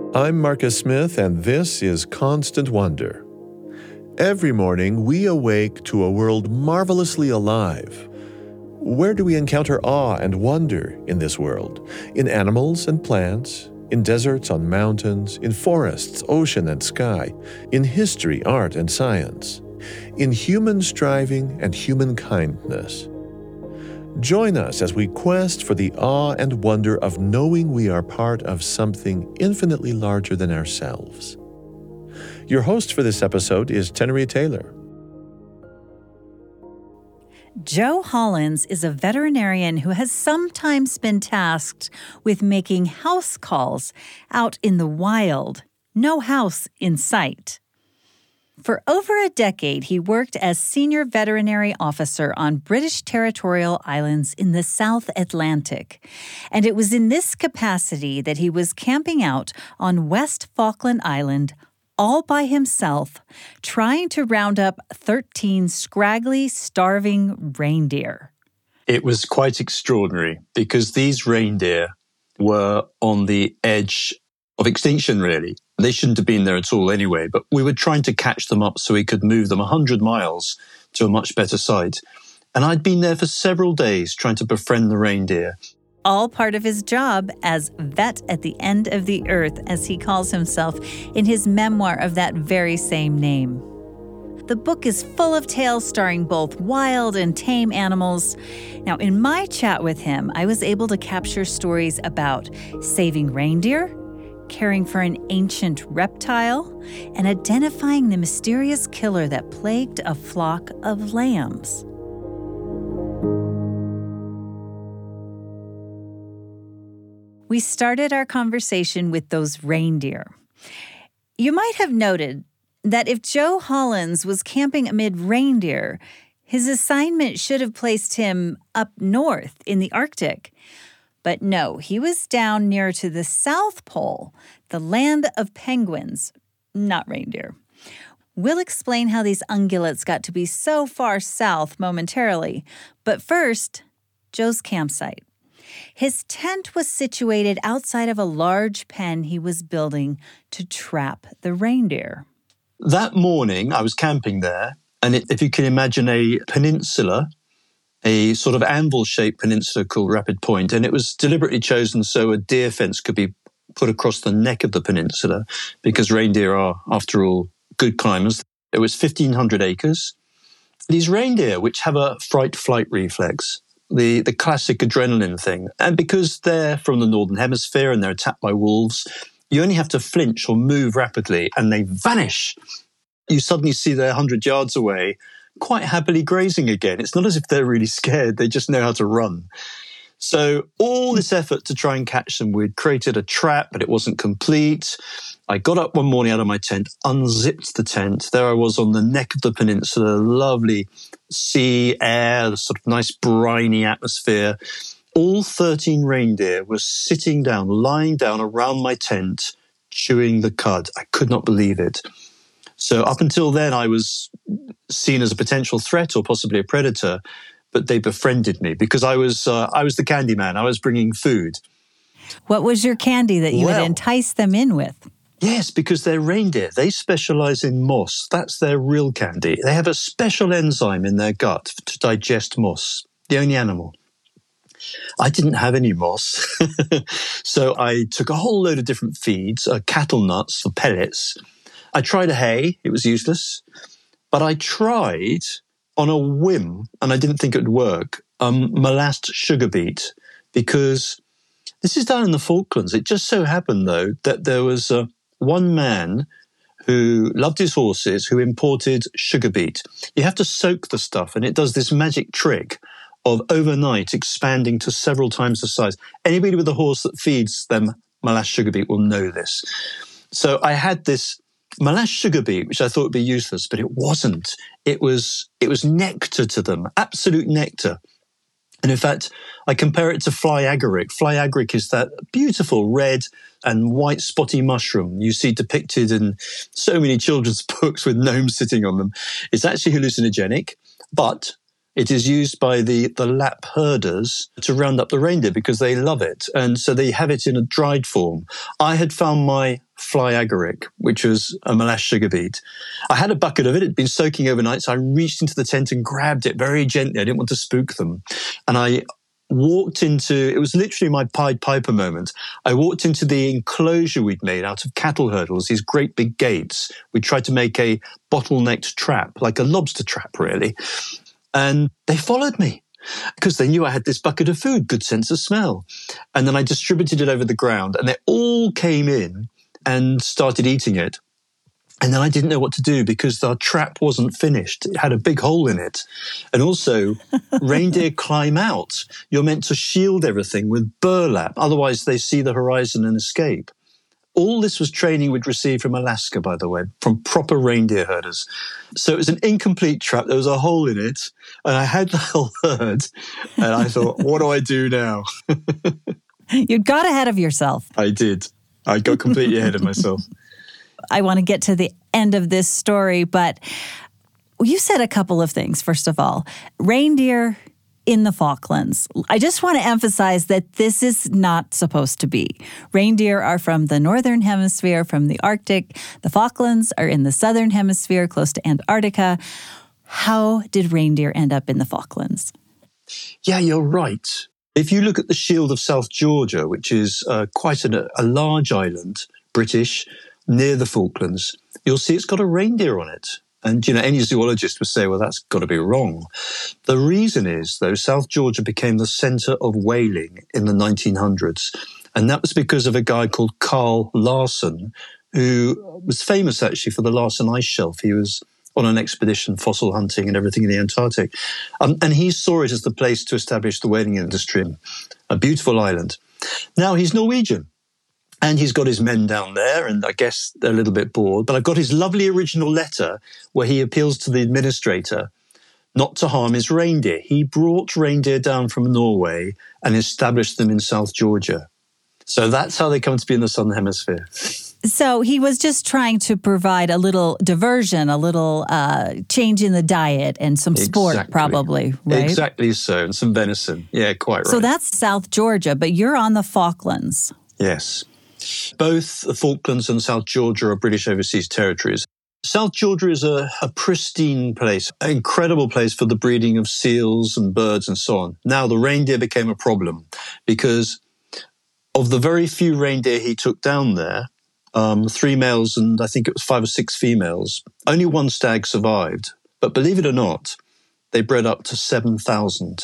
I'm Marcus Smith, and this is Constant Wonder. Every morning, we awake to a world marvelously alive. Where do we encounter awe and wonder in this world? In animals and plants, in deserts on mountains, in forests, ocean and sky, in history, art and science, in human striving and human kindness. Join us as we quest for the awe and wonder of knowing we are part of something infinitely larger than ourselves. Your host for this episode is Teneria Taylor. Joe Hollins is a veterinarian who has sometimes been tasked with making house calls out in the wild, no house in sight. For over a decade, he worked as senior veterinary officer on British territorial islands in the South Atlantic. And it was in this capacity that he was camping out on West Falkland Island all by himself, trying to round up 13 scraggly, starving reindeer. It was quite extraordinary because these reindeer were on the edge of extinction, really. They shouldn't have been there at all anyway, but we were trying to catch them up so we could move them 100 miles to a much better site. And I'd been there for several days trying to befriend the reindeer. All part of his job as vet at the end of the earth, as he calls himself in his memoir of that very same name. The book is full of tales starring both wild and tame animals. Now, in my chat with him, I was able to capture stories about saving reindeer, caring for an ancient reptile, and identifying the mysterious killer that plagued a flock of lambs. We started our conversation with those reindeer. You might have noted that if Joe Hollins was camping amid reindeer, his assignment should have placed him up north in the Arctic. But no, he was down near to the South Pole, the land of penguins, not reindeer. We'll explain how these ungulates got to be so far south momentarily. But first, Joe's campsite. His tent was situated outside of a large pen he was building to trap the reindeer. That morning, I was camping there, and if you can imagine a peninsula, a sort of anvil-shaped peninsula called Rapid Point, and it was deliberately chosen so a deer fence could be put across the neck of the peninsula, because reindeer are, after all, good climbers. It was 1,500 acres. These reindeer, which have a fright-flight reflex, the classic adrenaline thing, and because they're from the Northern Hemisphere and they're attacked by wolves, you only have to flinch or move rapidly and they vanish. You suddenly see they're 100 yards away, quite happily grazing again. It's not as if they're really scared. They just know how to run. So all this effort to try and catch them, we'd created a trap, but it wasn't complete. I got up one morning out of my tent, unzipped the tent. There I was on the neck of the peninsula, lovely sea air, the sort of nice briny atmosphere. All 13 reindeer were sitting down, lying down around my tent, chewing the cud. I could not believe it. So up until then, I was seen as a potential threat or possibly a predator, but they befriended me because I was the candy man. I was bringing food. What was your candy that you would entice them in with? Yes, because they're reindeer. They specialize in moss. That's their real candy. They have a special enzyme in their gut to digest moss, the only animal. I didn't have any moss, so I took a whole load of different feeds, cattle nuts for pellets. I tried a hay. It was useless. But I tried on a whim, and I didn't think it would work, molassed sugar beet, because this is down in the Falklands. It just so happened, though, that there was one man who loved his horses who imported sugar beet. You have to soak the stuff, and it does this magic trick of overnight expanding to several times the size. Anybody with a horse that feeds them molasses sugar beet will know this. So I had this molasses sugar beet, which I thought would be useless, but it wasn't. It was nectar to them, absolute nectar. And in fact, I compare it to fly agaric. Fly agaric is that beautiful red and white spotty mushroom you see depicted in so many children's books with gnomes sitting on them. It's actually hallucinogenic, but it is used by the Lapp herders to round up the reindeer because they love it. And so they have it in a dried form. I had found my fly agaric, which was a molasses sugar beet. I had a bucket of it. It'd been soaking overnight. So I reached into the tent and grabbed it very gently. I didn't want to spook them. And I walked into, it was literally my Pied Piper moment. I walked into the enclosure we'd made out of cattle hurdles, these great big gates. We tried to make a bottlenecked trap, like a lobster trap, really. And they followed me because they knew I had this bucket of food, good sense of smell. And then I distributed it over the ground and they all came in and started eating it. And then I didn't know what to do because the trap wasn't finished. It had a big hole in it. And also, reindeer climb out. You're meant to shield everything with burlap. Otherwise, they see the horizon and escape. All this was training we'd received from Alaska, by the way, from proper reindeer herders. So it was an incomplete trap. There was a hole in it. And I had the whole herd. And I thought, what do I do now? You got ahead of yourself. I did. I got completely ahead of myself. I want to get to the end of this story, but you said a couple of things. First of all, reindeer in the Falklands. I just want to emphasize that this is not supposed to be. Reindeer are from the northern hemisphere, from the Arctic. The Falklands are in the southern hemisphere, close to Antarctica. How did reindeer end up in the Falklands? Yeah, you're right. If you look at the Shield of South Georgia, which is quite a large island, British, near the Falklands, you'll see it's got a reindeer on it. And, any zoologist would say, well, that's got to be wrong. The reason is, though, South Georgia became the center of whaling in the 1900s. And that was because of a guy called Carl Larsen, who was famous, actually, for the Larsen Ice Shelf. He was on an expedition, fossil hunting and everything in the Antarctic. And he saw it as the place to establish the whaling industry. A beautiful island. Now, he's Norwegian. And he's got his men down there, and I guess they're a little bit bored. But I've got his lovely original letter where he appeals to the administrator not to harm his reindeer. He brought reindeer down from Norway and established them in South Georgia. So that's how they come to be in the Southern Hemisphere. So he was just trying to provide a little diversion, a little change in the diet and some sport, probably, right? Exactly so, and some venison. Yeah, quite right. So that's South Georgia, but you're on the Falklands. Yes. Both the Falklands and South Georgia are British overseas territories. South Georgia is a pristine place, an incredible place for the breeding of seals and birds and so on. Now, the reindeer became a problem because of the very few reindeer he took down there, 3 males and I think it was 5 or 6 females, only 1 stag survived. But believe it or not, they bred up to 7,000.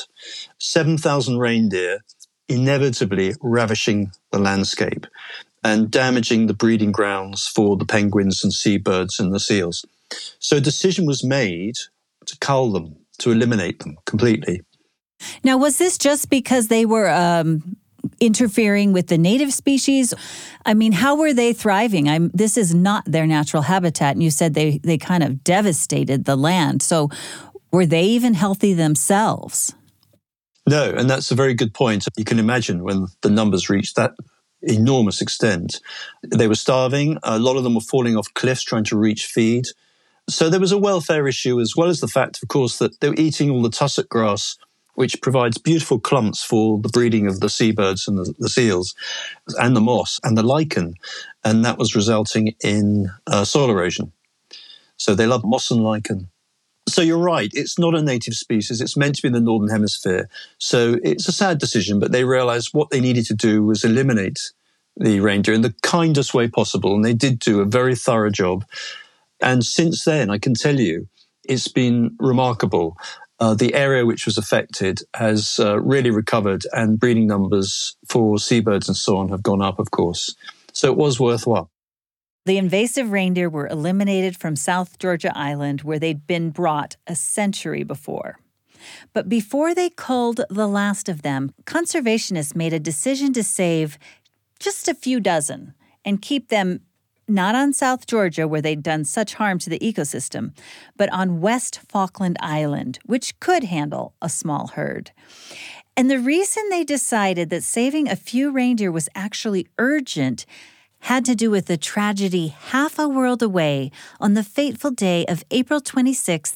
7,000 reindeer, inevitably ravishing the landscape and damaging the breeding grounds for the penguins and seabirds and the seals. So a decision was made to cull them, to eliminate them completely. Now, was this just because they were interfering with the native species? I mean, how were they thriving? This is not their natural habitat, and you said they kind of devastated the land. So were they even healthy themselves? No, and that's a very good point. You can imagine when the numbers reached that enormous extent, they were starving. A lot of them were falling off cliffs trying to reach feed. So there was a welfare issue, as well as the fact, of course, that they were eating all the tussock grass, which provides beautiful clumps for the breeding of the seabirds and the seals, and the moss and the lichen. And that was resulting in soil erosion. So they love moss and lichen. So you're right, it's not a native species. It's meant to be in the Northern Hemisphere. So it's a sad decision, but they realized what they needed to do was eliminate the reindeer in the kindest way possible. And they did do a very thorough job. And since then, I can tell you, it's been remarkable. The area which was affected has really recovered, and breeding numbers for seabirds and so on have gone up, of course. So it was worthwhile. The invasive reindeer were eliminated from South Georgia Island, where they'd been brought a century before. But before they culled the last of them, conservationists made a decision to save just a few dozen and keep them not on South Georgia, where they'd done such harm to the ecosystem, but on West Falkland Island, which could handle a small herd. And the reason they decided that saving a few reindeer was actually urgent had to do with the tragedy half a world away on the fateful day of April 26th,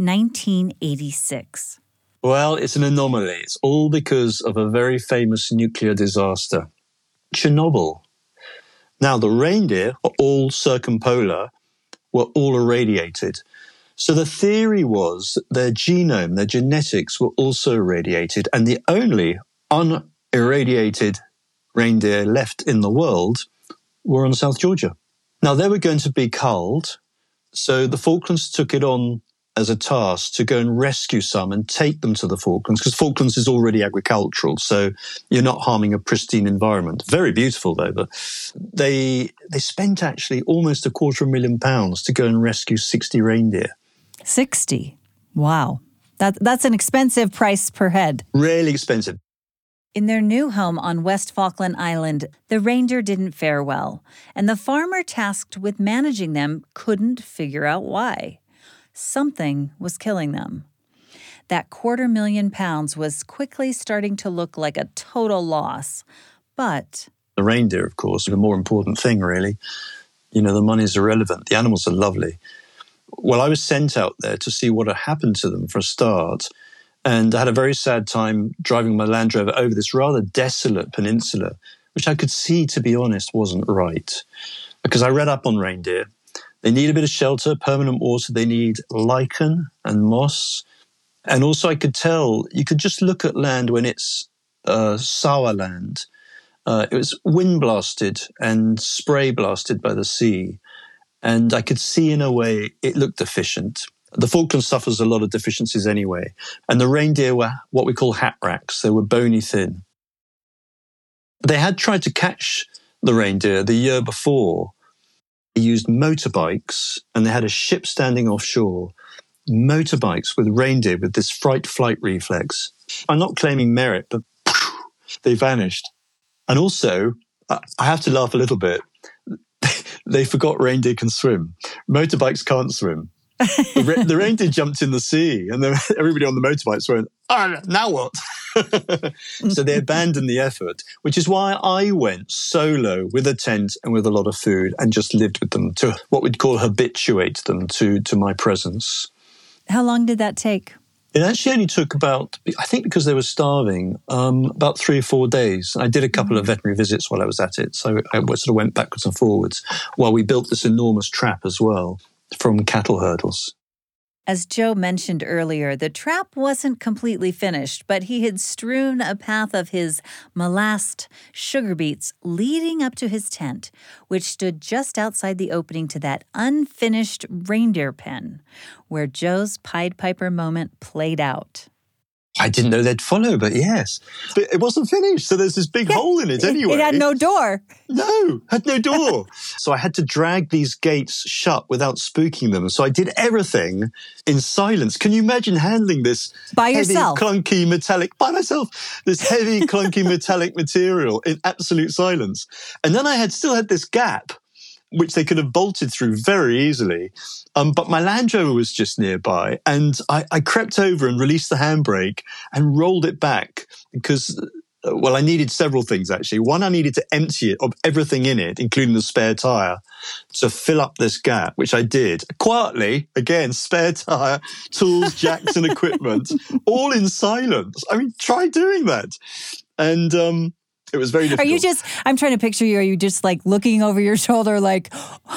1986. Well, it's an anomaly. It's all because of a very famous nuclear disaster. Chernobyl. Now, the reindeer are all circumpolar, were all irradiated. So the theory was that their genome, their genetics were also irradiated, and the only unirradiated reindeer left in the world were on South Georgia. Now, they were going to be culled, so the Falklands took it on as a task to go and rescue some and take them to the Falklands, because Falklands is already agricultural, so you're not harming a pristine environment. Very beautiful, though, but they spent actually almost £250,000 to go and rescue 60 reindeer. 60? Wow. That's an expensive price per head. Really expensive. In their new home on West Falkland Island, the reindeer didn't fare well, and the farmer tasked with managing them couldn't figure out why. Something was killing them. That £250,000 was quickly starting to look like a total loss, but... The reindeer, of course, are the more important thing, really. You know, the money's irrelevant. The animals are lovely. Well, I was sent out there to see what had happened to them for a start, and I had a very sad time driving my Land Rover over this rather desolate peninsula, which I could see, to be honest, wasn't right. Because I read up on reindeer. They need a bit of shelter, permanent water. They need lichen and moss. And also I could tell, you could just look at land when it's sour land. It was wind blasted and spray blasted by the sea. And I could see in a way it looked deficient. The Falklands suffers a lot of deficiencies anyway. And the reindeer were what we call hat racks. They were bony thin. They had tried to catch the reindeer the year before. They used motorbikes, and they had a ship standing offshore. Motorbikes with reindeer with this fright-flight reflex. I'm not claiming merit, but they vanished. And also, I have to laugh a little bit. They forgot reindeer can swim. Motorbikes can't swim. The reindeer jumped in the sea, and then everybody on the motorbikes went, now what? So they abandoned the effort, which is why I went solo with a tent and with a lot of food and just lived with them to what we'd call habituate them to my presence. How long did that take? It actually only took about, I think because they were starving, about 3 or 4 days. I did a couple of veterinary visits while I was at it, so I sort of went backwards and forwards while we built this enormous trap as well from cattle hurdles. As Joe mentioned earlier, the trap wasn't completely finished, but he had strewn a path of his molassed sugar beets leading up to his tent, which stood just outside the opening to that unfinished reindeer pen, where Joe's Pied Piper moment played out. I didn't know they'd follow, but yes. But it wasn't finished, so there's this big hole in it anyway. It had no door. No, had no door. So I had to drag these gates shut without spooking them. So I did everything in silence. Can you imagine handling this by yourself? Heavy, clunky, metallic, by myself, this heavy, clunky, metallic material in absolute silence? And then I still had this gap, which they could have bolted through very easily. But my Land Rover was just nearby, and I crept over and released the handbrake and rolled it back because, well, I needed several things, actually. One, I needed to empty it of everything in it, including the spare tyre, to fill up this gap, which I did. Quietly, again, spare tyre, tools, jacks and equipment, all in silence. I mean, try doing that. And it was very difficult. I'm trying to picture you, are you just like looking over your shoulder like,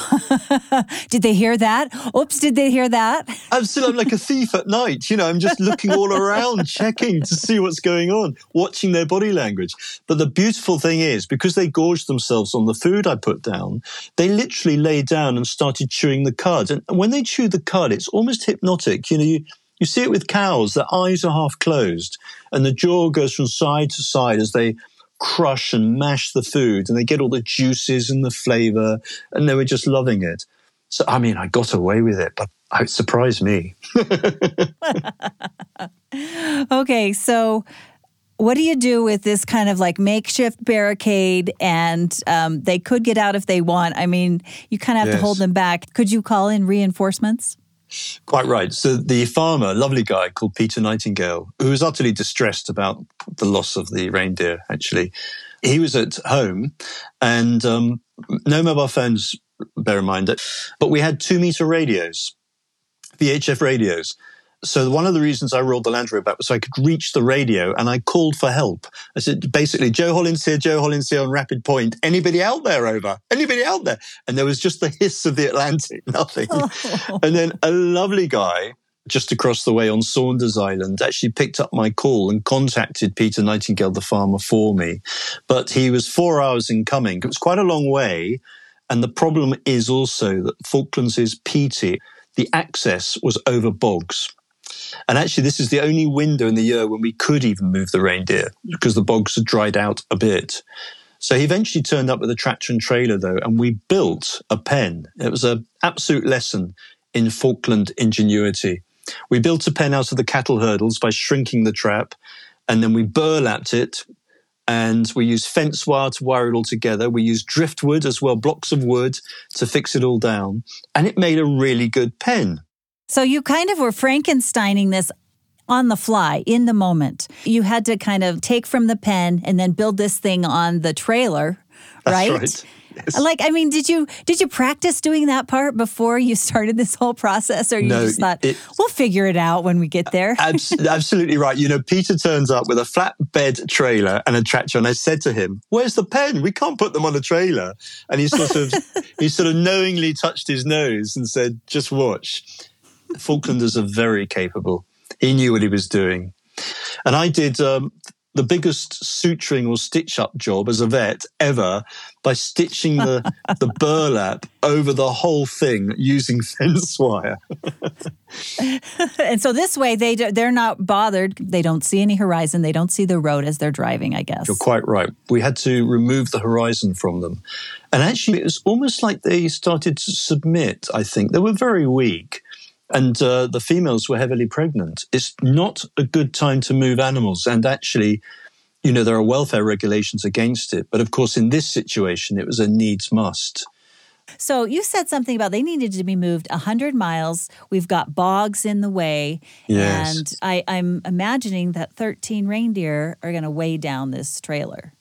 did they hear that? Oops, did they hear that? I'm like a thief at night. You know, I'm just looking all around, checking to see what's going on, watching their body language. But the beautiful thing is, because they gorged themselves on the food I put down, they literally lay down and started chewing the cud. And when they chew the cud, it's almost hypnotic. You know, you see it with cows, their eyes are half closed and the jaw goes from side to side as they crush and mash the food, and they get all the juices and the flavor, and they were just loving it. So, I mean, I got away with it, but it surprised me. Okay, so what do you do with this kind of like makeshift barricade, and they could get out if they want? I mean, you kind of have to hold them back. Could you call in reinforcements? Quite right. So the farmer, a lovely guy called Peter Nightingale, who was utterly distressed about the loss of the reindeer, actually. He was at home and no mobile phones, bear in mind, but we had 2-meter radios, VHF radios. So one of the reasons I rolled the Land Rover back was so I could reach the radio, and I called for help. I said, basically, Joe Hollins here on Rapid Point. Anybody out there, over? Anybody out there? And there was just the hiss of the Atlantic, nothing. Oh. And then a lovely guy just across the way on Saunders Island actually picked up my call and contacted Peter Nightingale, the farmer, for me. But he was 4 hours in coming. It was quite a long way. And the problem is also that Falklands is peaty. The access was over bogs. And actually, this is the only window in the year when we could even move the reindeer because the bogs had dried out a bit. So he eventually turned up with a tractor and trailer, though, and we built a pen. It was an absolute lesson in Falkland ingenuity. We built a pen out of the cattle hurdles by shrinking the trap, and then we burlapped it, and we used fence wire to wire it all together. We used driftwood as well, blocks of wood to fix it all down, and it made a really good pen. So you kind of were Frankensteining this on the fly, in the moment. You had to kind of take from the pen and then build this thing on the trailer, right? That's right. Yes. Like, I mean, did you practice doing that part before you started this whole process, or you just thought, we'll figure it out when we get there? Absolutely right. You know, Peter turns up with a flatbed trailer and a tractor, and I said to him, "Where's the pen? We can't put them on a trailer." And he sort of knowingly touched his nose and said, "Just watch." Falklanders are very capable. He knew what he was doing, and I did the biggest suturing or stitch-up job as a vet ever by stitching the burlap over the whole thing using fence wire. And so this way, they're not bothered. They don't see any horizon. They don't see the road as they're driving, I guess. You're quite right. We had to remove the horizon from them. And actually, it was almost like they started to submit, I think. They were very weak. And the females were heavily pregnant. It's not a good time to move animals. And actually, you know, there are welfare regulations against it. But of course, in this situation, it was a needs must. So you said something about they needed to be moved 100 miles. We've got bogs in the way. Yes. And I'm imagining that 13 reindeer are going to weigh down this trailer.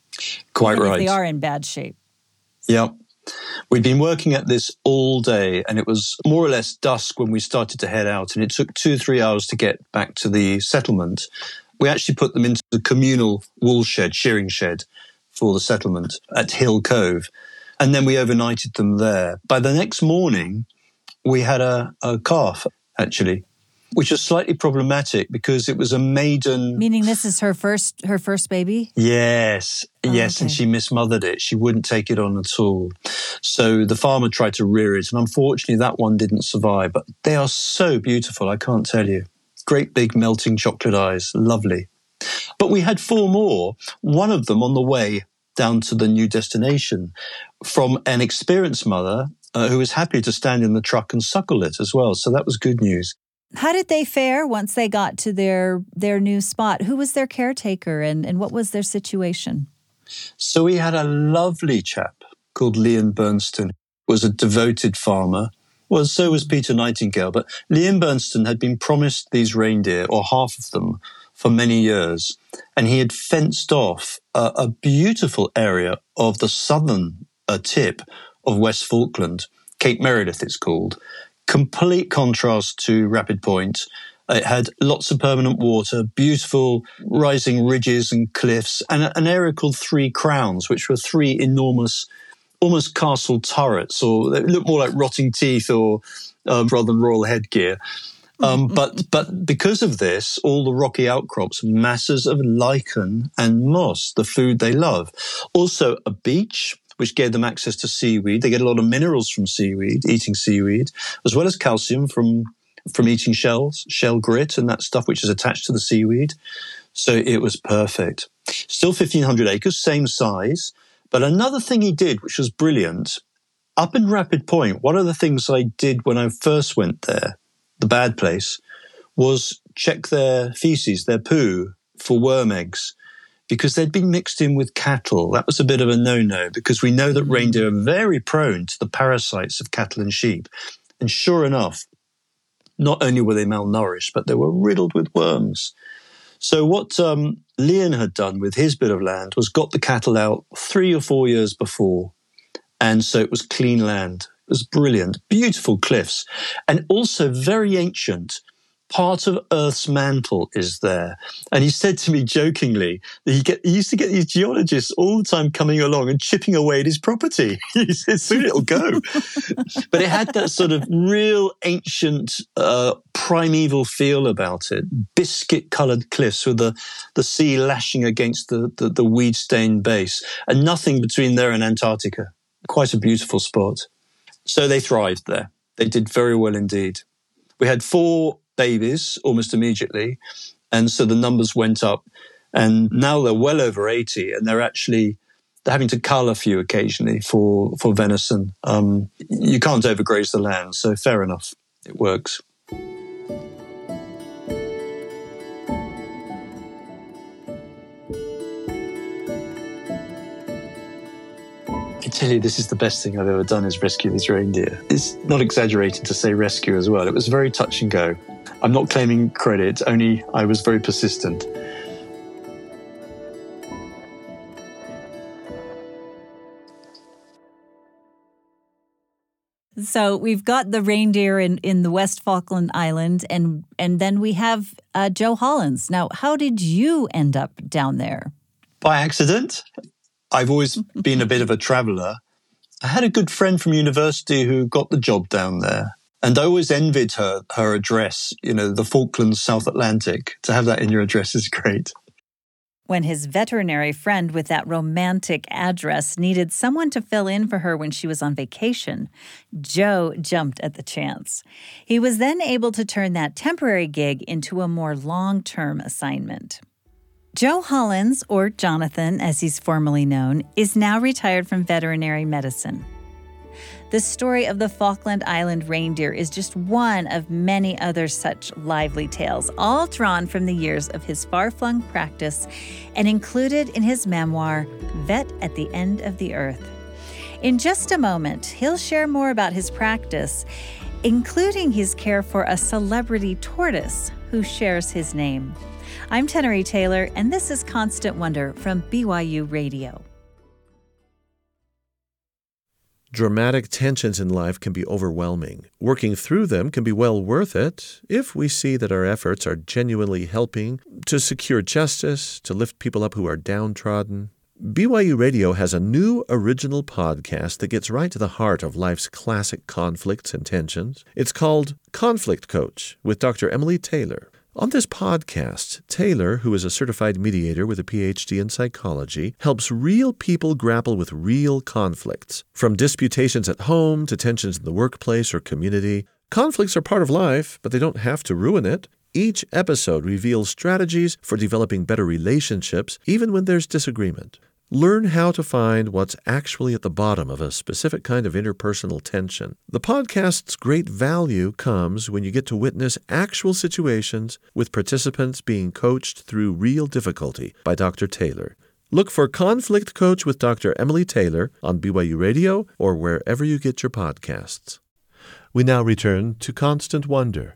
Quite even right. If they are in bad shape. Yep. We'd been working at this all day, and it was more or less dusk when we started to head out, and it took 2 or 3 hours to get back to the settlement. We actually put them into the communal wool shed, shearing shed for the settlement at Hill Cove, and then we overnighted them there. By the next morning, we had a calf, actually, which was slightly problematic because it was a maiden. Meaning this is her first baby? Yes, yes, okay. And she mismothered it. She wouldn't take it on at all. So the farmer tried to rear it, and unfortunately that one didn't survive. But they are so beautiful, I can't tell you. Great big melting chocolate eyes, lovely. But we had 4 more, one of them on the way down to the new destination from an experienced mother who was happy to stand in the truck and suckle it as well. So that was good news. How did they fare once they got to their new spot? Who was their caretaker and what was their situation? So we had a lovely chap called Leon Bernstein, was a devoted farmer. Well, so was Peter Nightingale. But Leon Bernstein had been promised these reindeer, or half of them, for many years. And he had fenced off a beautiful area of the southern tip of West Falkland, Cape Meredith it's called. Complete contrast to Rapid Point. It had lots of permanent water, beautiful rising ridges and cliffs, and an area called 3 Crowns, which were 3 enormous, almost castle turrets, or they looked more like rotting teeth or rather than royal headgear. But because of this, all the rocky outcrops, masses of lichen and moss, the food they love. Also a beach, which gave them access to seaweed. They get a lot of minerals from seaweed, eating seaweed, as well as calcium from eating shells, shell grit and that stuff which is attached to the seaweed. So it was perfect. Still 1,500 acres, same size. But another thing he did, which was brilliant, up in Rapid Point, one of the things I did when I first went there, the bad place, was check their feces, their poo, for worm eggs, because they'd been mixed in with cattle. That was a bit of a no-no, because we know that reindeer are very prone to the parasites of cattle and sheep. And sure enough, not only were they malnourished, but they were riddled with worms. So what Leon had done with his bit of land was got the cattle out 3 or 4 years before. And so it was clean land. It was brilliant, beautiful cliffs, and also very ancient. part of Earth's mantle is there. And he said to me jokingly that he used to get these geologists all the time coming along and chipping away at his property. He said, soon it'll go. But it had that sort of real ancient, primeval feel about it. Biscuit-coloured cliffs with the sea lashing against the weed-stained base, and nothing between there and Antarctica. Quite a beautiful spot. So they thrived there. They did very well indeed. We had 4 babies almost immediately, and so the numbers went up, and now they're well over 80, and they're having to cull a few occasionally for venison. You can't overgraze the land, so fair enough, it works. I tell you, this is the best thing I've ever done, is rescue these reindeer. It's not exaggerating to say rescue as well. It was very touch and go. I'm not claiming credit, only I was very persistent. So we've got the reindeer in the West Falkland Island, and then we have Joe Hollins. Now, how did you end up down there? By accident. I've always been a bit of a traveller. I had a good friend from university who got the job down there, and I always envied her address, the Falklands, South Atlantic. To have that in your address is great. When his veterinary friend with that romantic address needed someone to fill in for her when she was on vacation, Joe jumped at the chance. He was then able to turn that temporary gig into a more long-term assignment. Joe Hollins, or Jonathan as he's formally known, is now retired from veterinary medicine. The story of the Falkland Island reindeer is just one of many other such lively tales, all drawn from the years of his far-flung practice and included in his memoir, Vet at the End of the Earth. In just a moment, he'll share more about his practice, including his care for a celebrity tortoise who shares his name. I'm Tenery Taylor, and this is Constant Wonder from BYU Radio. Dramatic tensions in life can be overwhelming. Working through them can be well worth it if we see that our efforts are genuinely helping to secure justice, to lift people up who are downtrodden. BYU Radio has a new original podcast that gets right to the heart of life's classic conflicts and tensions. It's called Conflict Coach with Dr. Emily Taylor. On this podcast, Taylor, who is a certified mediator with a PhD in psychology, helps real people grapple with real conflicts. From disputations at home to tensions in the workplace or community, conflicts are part of life, but they don't have to ruin it. Each episode reveals strategies for developing better relationships, even when there's disagreement. Learn how to find what's actually at the bottom of a specific kind of interpersonal tension. The podcast's great value comes when you get to witness actual situations with participants being coached through real difficulty by Dr. Taylor. Look for Conflict Coach with Dr. Emily Taylor on BYU Radio or wherever you get your podcasts. We now return to Constant Wonder.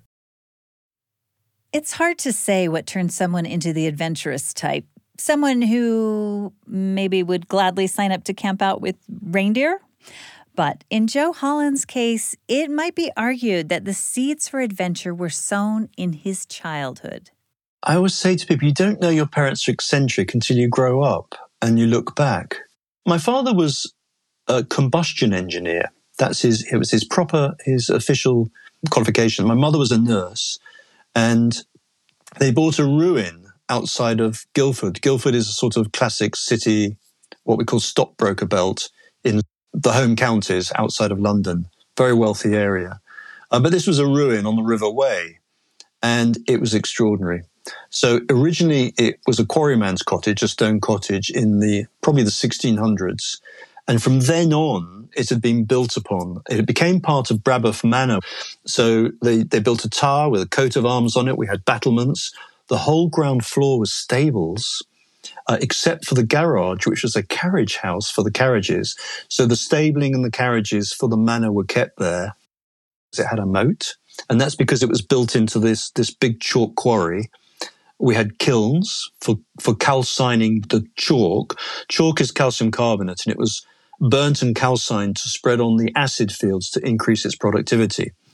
It's hard to say what turns someone into the adventurous type. Someone who maybe would gladly sign up to camp out with reindeer. But in Joe Hollins' case, it might be argued that the seeds for adventure were sown in his childhood. I always say to people, you don't know your parents are eccentric until you grow up and you look back. My father was a combustion engineer. It was his official qualification. My mother was a nurse, and they bought a ruin outside of Guildford. Guildford is a sort of classic city, what we call stockbroker belt in the home counties outside of London. Very wealthy area. But this was a ruin on the River Wey, and it was extraordinary. So originally it was a quarryman's cottage, a stone cottage in probably the 1600s. And from then on, it had been built upon. It became part of Braboff Manor. So they built a tower with a coat of arms on it. We had battlements. The whole ground floor was stables, except for the garage, which was a carriage house for the carriages. So the stabling and the carriages for the manor were kept there. It had a moat, and that's because it was built into this big chalk quarry. We had kilns for calcining the chalk. Chalk is calcium carbonate, and it was burnt and calcined to spread on the acid fields to increase its productivity.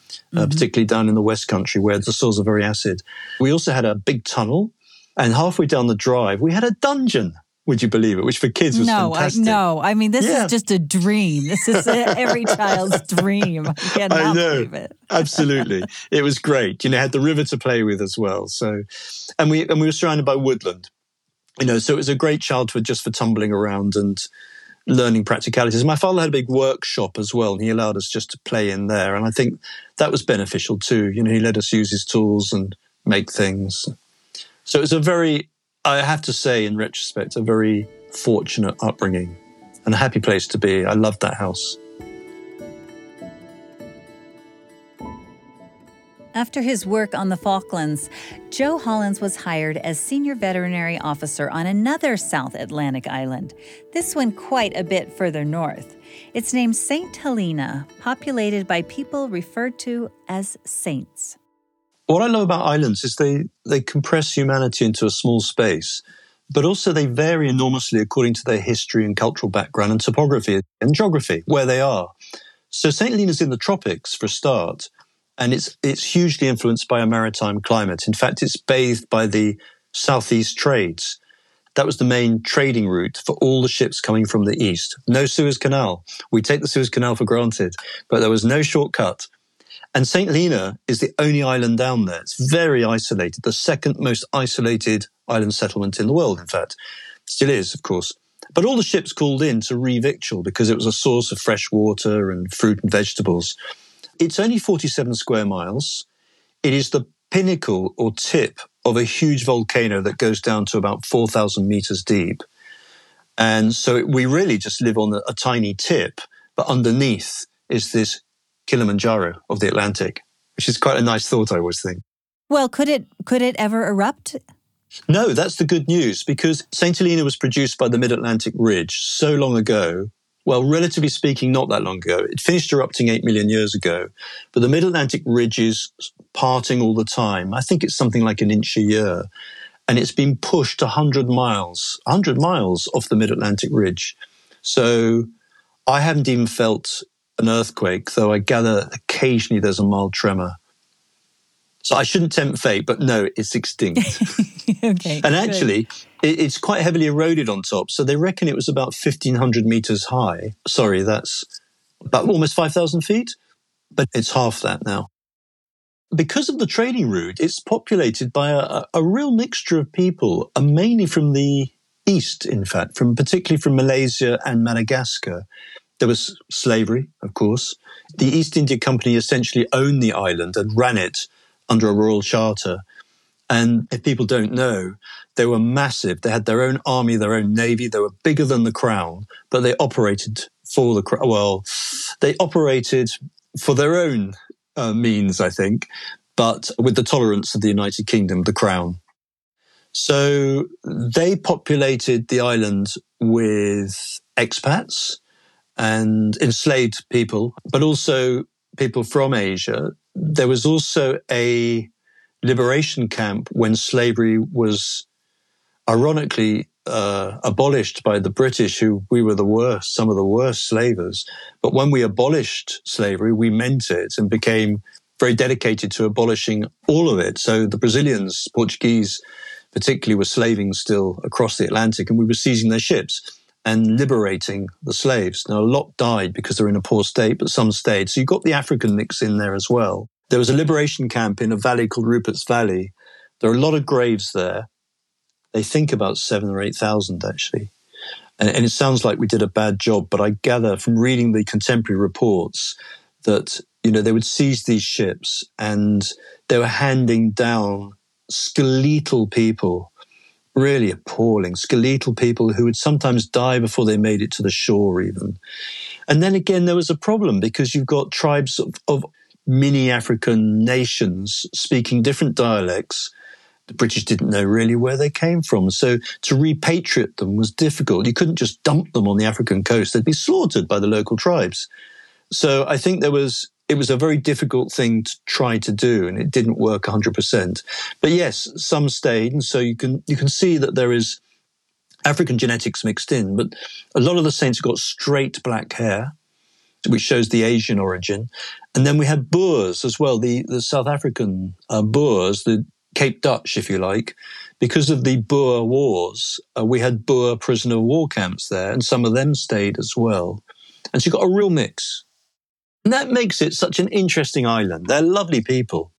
particularly down in the West Country where the soils are very acid. We also had a big tunnel, and halfway down the drive, we had a dungeon. Would you believe it? Which for kids was fantastic. I mean, this is just a dream. This is every child's dream. I cannot believe it. Absolutely. It was great. Had the river to play with as well. So, and we were surrounded by woodland. So it was a great childhood just for tumbling around and learning practicalities. My father had a big workshop as well, and he allowed us just to play in there. And I think that was beneficial too. He let us use his tools and make things. So it was I have to say, in retrospect, a very fortunate upbringing and a happy place to be. I loved that house. After his work on the Falklands, Joe Hollins was hired as senior veterinary officer on another South Atlantic island, this one quite a bit further north. It's named St. Helena, populated by people referred to as saints. What I love about islands is they compress humanity into a small space, but also they vary enormously according to their history and cultural background and topography and geography, where they are. So St. Helena's in the tropics, for a start, and it's hugely influenced by a maritime climate. In fact, it's bathed by the southeast trades. That was the main trading route for all the ships coming from the east. No Suez Canal. We take the Suez Canal for granted, but there was no shortcut. And St. Helena is the only island down there. It's very isolated, the second most isolated island settlement in the world, in fact. Still is, of course. But all the ships called in to re-victual because it was a source of fresh water and fruit and vegetables. It's only 47 square miles. It is the pinnacle or tip of a huge volcano that goes down to about 4,000 meters deep. And so we really just live on a tiny tip, but underneath is this Kilimanjaro of the Atlantic, which is quite a nice thought, I always think. Well, could it ever erupt? No, that's the good news, because St. Helena was produced by the Mid-Atlantic Ridge so long ago. Well, relatively speaking, not that long ago. It finished erupting 8 million years ago, but the Mid-Atlantic Ridge is parting all the time. I think it's something like an inch a year, and it's been pushed 100 miles off the Mid-Atlantic Ridge. So I haven't even felt an earthquake, though I gather occasionally there's a mild tremor. So I shouldn't tempt fate, but no, it's extinct. Okay. And actually, it's quite heavily eroded on top. So they reckon it was about 1,500 meters high. Sorry, that's about almost 5,000 feet, but it's half that now. Because of the trading route, it's populated by a real mixture of people, mainly from the east, in fact, particularly from Malaysia and Madagascar. There was slavery, of course. The East India Company essentially owned the island and ran it under a royal charter. And if people don't know, they were massive. They had their own army, their own navy. They were bigger than the crown, but they operated for the crown. Well, they operated for their own means, I think, but with the tolerance of the United Kingdom, the crown. So they populated the island with expats and enslaved people, but also people from Asia. There was also a liberation camp when slavery was ironically abolished by the British, who we were some of the worst slavers. But when we abolished slavery, we meant it and became very dedicated to abolishing all of it. So the Brazilians, Portuguese particularly, were slaving still across the Atlantic, and we were seizing their ships and liberating the slaves. Now, a lot died because they're in a poor state, but some stayed. So you got the African mix in there as well. There was a liberation camp in a valley called Rupert's Valley. There are a lot of graves there. They think about 7,000 or 8,000, actually. And it sounds like we did a bad job, but I gather from reading the contemporary reports that, they would seize these ships and they were handing down skeletal people, really appalling, skeletal people who would sometimes die before they made it to the shore even. And then again, there was a problem because you've got tribes of mini African nations speaking different dialects. The British didn't know really where they came from. So to repatriate them was difficult. You couldn't just dump them on the African coast. They'd be slaughtered by the local tribes. So I think it was a very difficult thing to try to do, and it didn't work 100%. But yes, some stayed, and so you can see that there is African genetics mixed in. But a lot of the saints got straight black hair, which shows the Asian origin. And then we had Boers as well, the South African Boers, the Cape Dutch, if you like. Because of the Boer Wars, we had Boer prisoner of war camps there, and some of them stayed as well. And so you got a real mix. And that makes it such an interesting island. They're lovely people.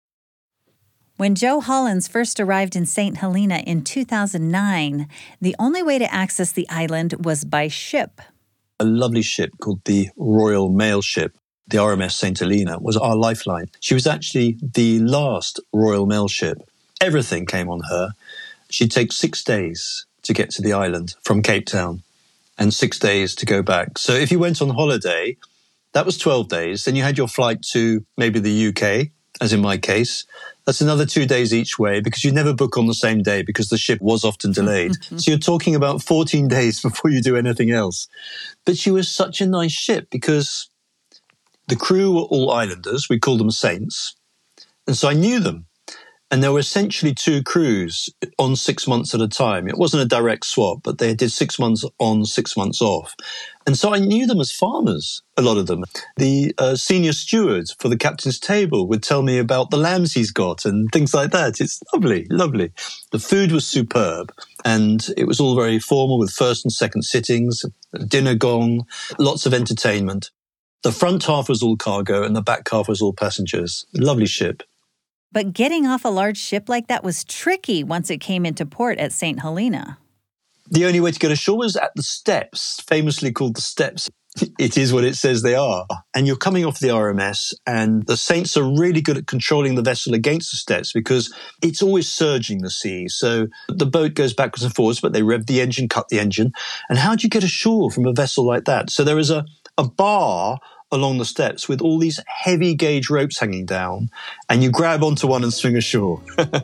When Joe Hollins first arrived in St. Helena in 2009, the only way to access the island was by ship. A lovely ship called the Royal Mail Ship, the RMS St. Helena, was our lifeline. She was actually the last Royal Mail ship. Everything came on her. She'd take 6 days to get to the island from Cape Town and 6 days to go back. So if you went on holiday, that was 12 days. Then you had your flight to maybe the UK, as in my case. That's another 2 days each way because you never book on the same day because the ship was often delayed. So you're talking about 14 days before you do anything else. But she was such a nice ship because the crew were all islanders. We called them saints. And so I knew them. And there were essentially 2 crews on 6 months at a time. It wasn't a direct swap, but they did 6 months on, 6 months off. And so I knew them as farmers, a lot of them. The senior steward for the captain's table would tell me about the lambs he's got and things like that. It's lovely, lovely. The food was superb, and it was all very formal with first and second sittings, dinner gong, lots of entertainment. The front half was all cargo and the back half was all passengers. Lovely ship. But getting off a large ship like that was tricky once it came into port at St. Helena. The only way to get ashore was at the steps, famously called the steps. It is what it says they are. And you're coming off the RMS, and the Saints are really good at controlling the vessel against the steps because it's always surging the sea. So the boat goes backwards and forwards, but they rev the engine, cut the engine. And how do you get ashore from a vessel like that? So there is a bar along the steps with all these heavy gauge ropes hanging down, and you grab onto one and swing ashore.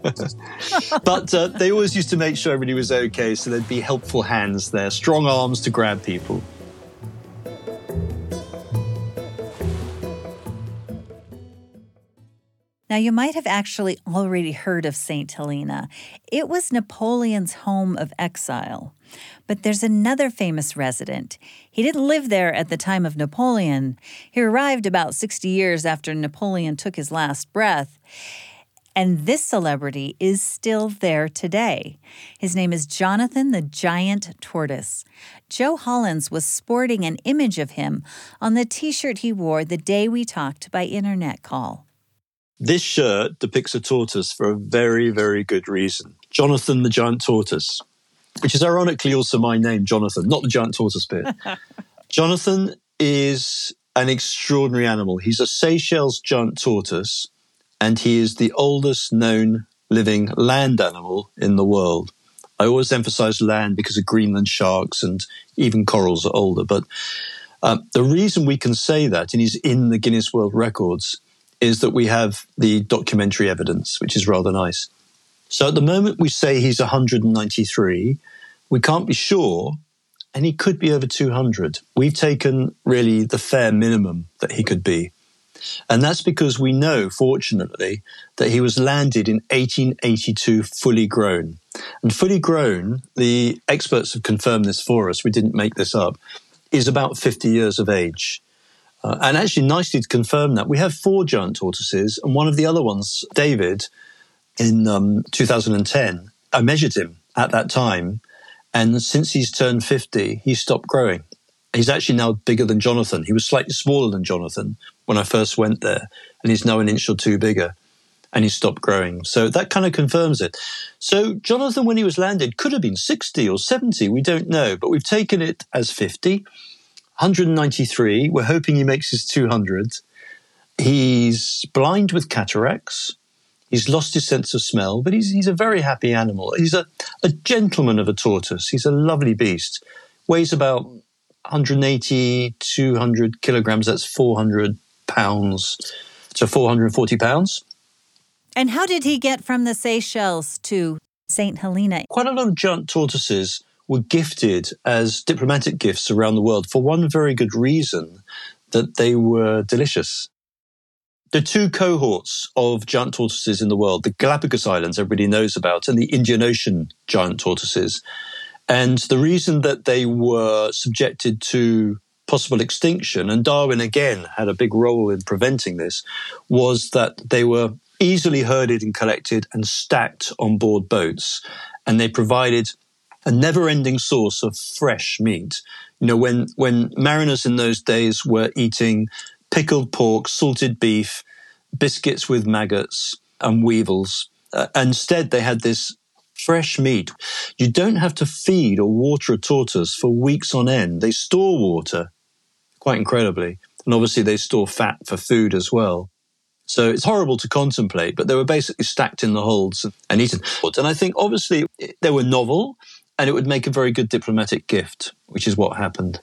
But they always used to make sure everybody was okay, so there'd be helpful hands there, strong arms to grab people. Now, you might have actually already heard of St. Helena. It was Napoleon's home of exile. But there's another famous resident. He didn't live there at the time of Napoleon. He arrived about 60 years after Napoleon took his last breath. And this celebrity is still there today. His name is Jonathan the Giant Tortoise. Joe Hollins was sporting an image of him on the T-shirt he wore the day we talked by internet call. This shirt depicts a tortoise for a very, very good reason. Jonathan the Giant Tortoise, which is ironically also my name, Jonathan, not the giant tortoise bit. Jonathan is an extraordinary animal. He's a Seychelles giant tortoise, and he is the oldest known living land animal in the world. I always emphasize land because of Greenland sharks and even corals are older. But the reason we can say that, and he's in the Guinness World Records, is that we have the documentary evidence, which is rather nice. So at the moment we say he's 193. We can't be sure, and he could be over 200. We've taken really the fair minimum that he could be. And that's because we know, fortunately, that he was landed in 1882 fully grown. And fully grown, the experts have confirmed this for us, we didn't make this up, is about 50 years of age. And actually, nicely to confirm that, we have 4 giant tortoises, and one of the other ones, David, in 2010, I measured him at that time, and since he's turned 50, he's stopped growing. He's actually now bigger than Jonathan. He was slightly smaller than Jonathan when I first went there, and he's now an inch or 2 bigger, and he's stopped growing. So that kind of confirms it. So Jonathan, when he was landed, could have been 60 or 70, we don't know, but we've taken it as 50. 193, we're hoping he makes his 200. He's blind with cataracts. He's lost his sense of smell, but he's a very happy animal. He's a gentleman of a tortoise. He's a lovely beast. Weighs about 180, 200 kilograms. That's 400 pounds to 440 pounds. And how did he get from the Seychelles to St. Helena? Quite a lot of giant tortoises were gifted as diplomatic gifts around the world for one very good reason, that they were delicious. There are 2 cohorts of giant tortoises in the world, the Galapagos Islands everybody knows about, and the Indian Ocean giant tortoises. And the reason that they were subjected to possible extinction, and Darwin again had a big role in preventing this, was that they were easily herded and collected and stacked on board boats, and they provided a never-ending source of fresh meat. You know, when mariners in those days were eating pickled pork, salted beef, biscuits with maggots and weevils, instead they had this fresh meat. You don't have to feed or water a tortoise for weeks on end. They store water, quite incredibly. And obviously they store fat for food as well. So it's horrible to contemplate, but they were basically stacked in the holds and eaten. And I think obviously they were novel and it would make a very good diplomatic gift, which is what happened.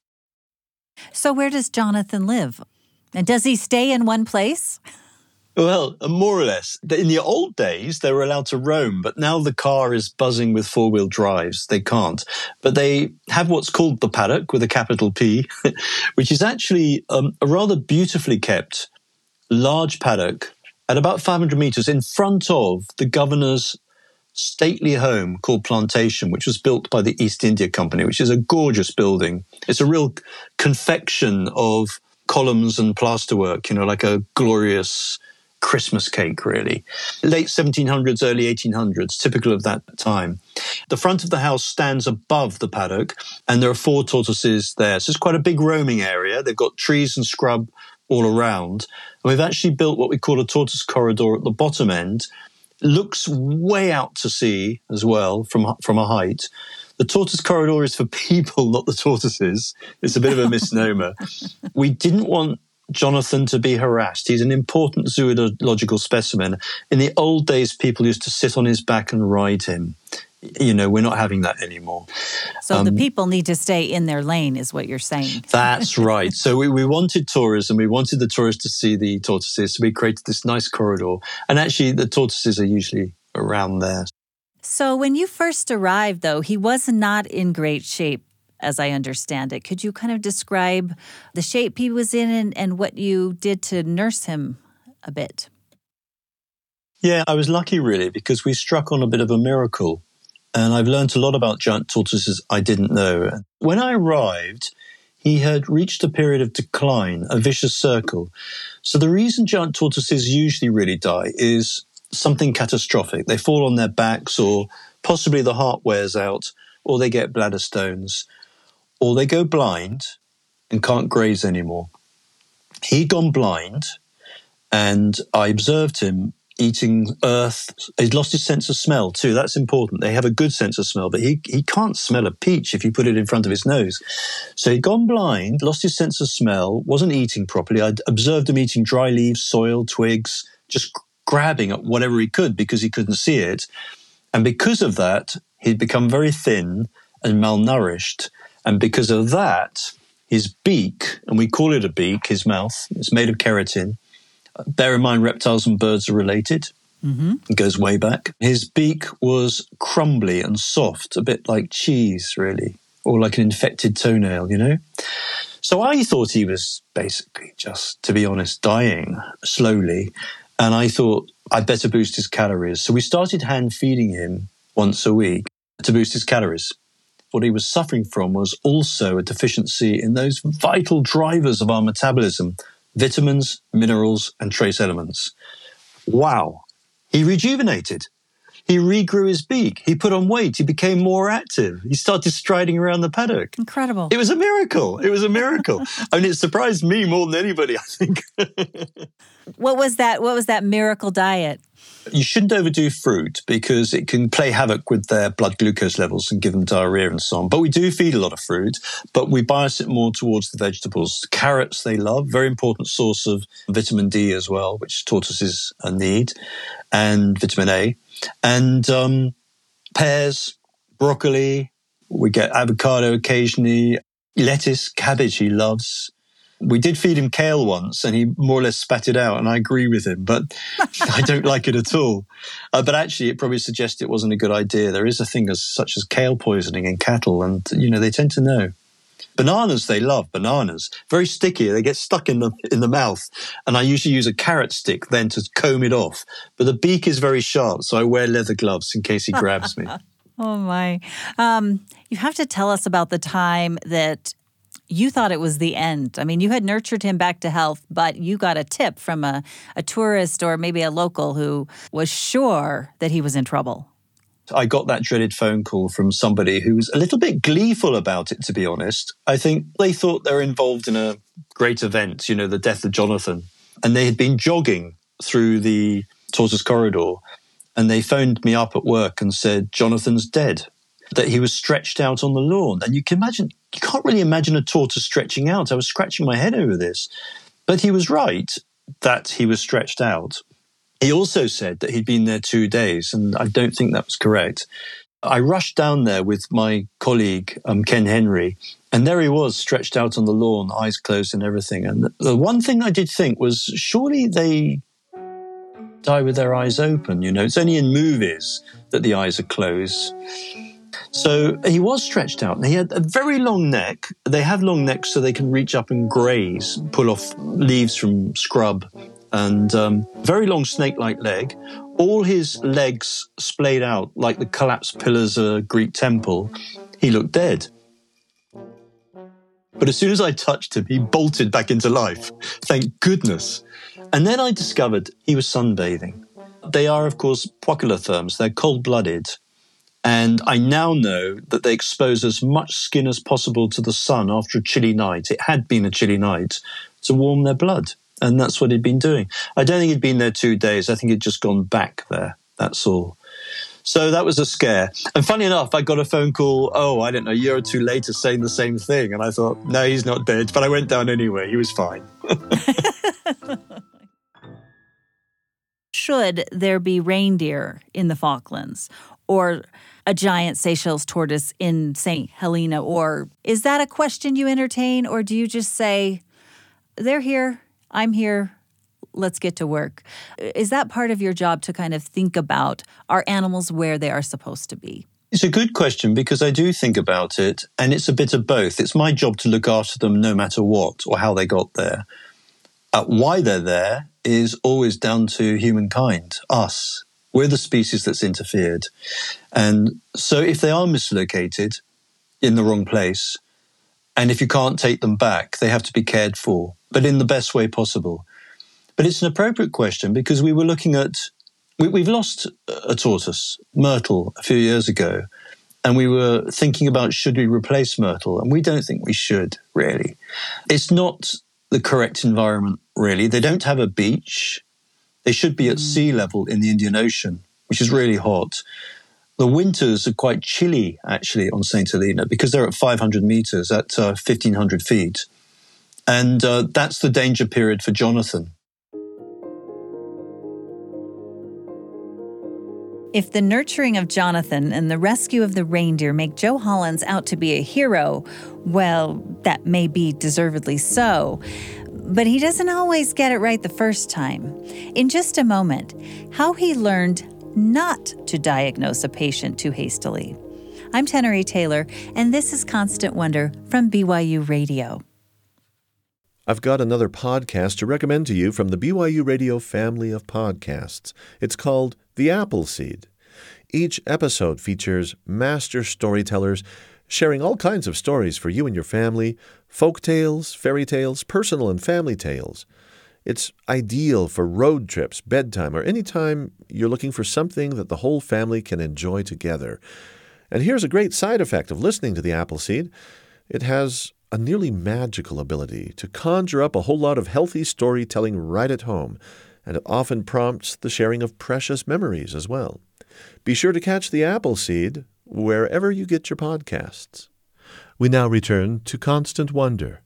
So where does Jonathan live? And does he stay in one place? Well, more or less. In the old days, they were allowed to roam, but now the car is buzzing with four-wheel drives. They can't. But they have what's called the paddock with a capital P, which is actually a rather beautifully kept large paddock at about 500 meters in front of the governor's stately home called Plantation, which was built by the East India Company, which is a gorgeous building. It's a real confection of columns and plasterwork, you know, like a glorious Christmas cake, really. Late 1700s, early 1800s, typical of that time. The front of the house stands above the paddock, and there are 4 tortoises there. So it's quite a big roaming area. They've got trees and scrub all around. And we've actually built what we call a tortoise corridor at the bottom end. It looks way out to sea as well from a height. The tortoise corridor is for people, not the tortoises. It's a bit of a misnomer. We didn't want Jonathan to be harassed. He's an important zoological specimen. In the old days, people used to sit on his back and ride him. You know, we're not having that anymore. So the people need to stay in their lane, is what you're saying. That's right. So we wanted tourism. We wanted the tourists to see the tortoises. So we created this nice corridor. And actually, the tortoises are usually around there. So when you first arrived, though, he was not in great shape, as I understand it. Could you kind of describe the shape he was in and what you did to nurse him a bit? Yeah, I was lucky, really, because we struck on a bit of a miracle. And I've learned a lot about giant tortoises I didn't know. When I arrived, he had reached a period of decline, a vicious circle. So the reason giant tortoises usually really die is something catastrophic. They fall on their backs, or possibly the heart wears out, or they get bladder stones, or they go blind and can't graze anymore. He'd gone blind, and I observed him eating earth. He's lost his sense of smell too. That's important. They have a good sense of smell, but he can't smell a peach if you put it in front of his nose. So he'd gone blind, lost his sense of smell, wasn't eating properly. I'd observed him eating dry leaves, soil, twigs, just grabbing at whatever he could because he couldn't see it. And because of that, he'd become very thin and malnourished. And because of that, his beak, and we call it a beak, his mouth, it's made of keratin. Bear in mind, reptiles and birds are related. Mm-hmm. It goes way back. His beak was crumbly and soft, a bit like cheese, really, or like an infected toenail, you know? So I thought he was basically just, to be honest, dying slowly. And I thought I'd better boost his calories. So we started hand feeding him once a week to boost his calories. What he was suffering from was also a deficiency in those vital drivers of our metabolism: vitamins, minerals, and trace elements. Wow. He rejuvenated. He regrew his beak. He put on weight. He became more active. He started striding around the paddock. Incredible. It was a miracle. It was a miracle. I mean, it surprised me more than anybody, I think. What was that miracle diet? You shouldn't overdo fruit because it can play havoc with their blood glucose levels and give them diarrhea and so on. But we do feed a lot of fruit, but we bias it more towards the vegetables. Carrots they love, very important source of vitamin D as well, which tortoises need, and vitamin A. And pears, broccoli, we get avocado occasionally, lettuce, cabbage he loves. We did feed him kale once and he more or less spat it out, and I agree with him, but I don't like it at all. But actually, it probably suggests it wasn't a good idea. There is a thing such as kale poisoning in cattle, and, you know, they tend to know. Bananas, they love bananas. Very sticky. They get stuck in the mouth. And I usually use a carrot stick then to comb it off. But the beak is very sharp, so I wear leather gloves in case he grabs me. Oh, my. You have to tell us about the time that You thought it was the end. I mean, you had nurtured him back to health, but you got a tip from a tourist or maybe a local who was sure that he was in trouble. I got that dreaded phone call from somebody who was a little bit gleeful about it, to be honest. I think they thought they were involved in a great event, the death of Jonathan. And they had been jogging through the tortoise corridor, and they phoned me up at work and said, Jonathan's dead, that he was stretched out on the lawn. And you can't really imagine a tortoise stretching out. I was scratching my head over this. But he was right that he was stretched out. He also said that he'd been there 2 days, and I don't think that was correct. I rushed down there with my colleague, Ken Henry, and there he was, stretched out on the lawn, eyes closed and everything. And the one thing I did think was, surely they die with their eyes open, It's only in movies that the eyes are closed. So he was stretched out, and he had a very long neck. They have long necks so they can reach up and graze, pull off leaves from scrub, and very long snake-like leg. All his legs splayed out like the collapsed pillars of a Greek temple. He looked dead. But as soon as I touched him, he bolted back into life. Thank goodness. And then I discovered he was sunbathing. They are, of course, poikilotherms. They're cold-blooded. And I now know that they expose as much skin as possible to the sun after a chilly night. It had been a chilly night to warm their blood. And that's what he'd been doing. I don't think he'd been there 2 days. I think he'd just gone back there. That's all. So that was a scare. And funny enough, I got a phone call, I don't know, a year or two later saying the same thing. And I thought, no, he's not dead. But I went down anyway. He was fine. Should there be reindeer in the Falklands or a giant Seychelles tortoise in St. Helena? Or is that a question you entertain? Or do you just say, they're here, I'm here, let's get to work? Is that part of your job to kind of think about, are animals where they are supposed to be? It's a good question because I do think about it, and it's a bit of both. It's my job to look after them no matter what or how they got there. Why they're there is always down to humankind, us. We're the species that's interfered. And so if they are mislocated in the wrong place, and if you can't take them back, they have to be cared for, but in the best way possible. But it's an appropriate question because we were looking at, we've lost a tortoise, Myrtle, a few years ago, and we were thinking about should we replace Myrtle, and we don't think we should, really. It's not the correct environment, really. They don't have a beach. They should be at sea level in the Indian Ocean, which is really hot. The winters are quite chilly, actually, on St. Helena because they're at 500 meters, at 1,500 feet. And that's the danger period for Jonathan. If the nurturing of Jonathan and the rescue of the reindeer make Joe Hollins out to be a hero, well, that may be deservedly so. But he doesn't always get it right the first time. In just a moment, how he learned not to diagnose a patient too hastily. I'm Tenery Taylor, and this is Constant Wonder from BYU Radio. I've got another podcast to recommend to you from the BYU Radio family of podcasts. It's called The Appleseed. Each episode features master storytellers sharing all kinds of stories for you and your family, folk tales, fairy tales, personal and family tales. It's ideal for road trips, bedtime, or any time you're looking for something that the whole family can enjoy together. And here's a great side effect of listening to The Appleseed. It has a nearly magical ability to conjure up a whole lot of healthy storytelling right at home, and it often prompts the sharing of precious memories as well. Be sure to catch The Appleseed wherever you get your podcasts. We now return to Constant Wonder.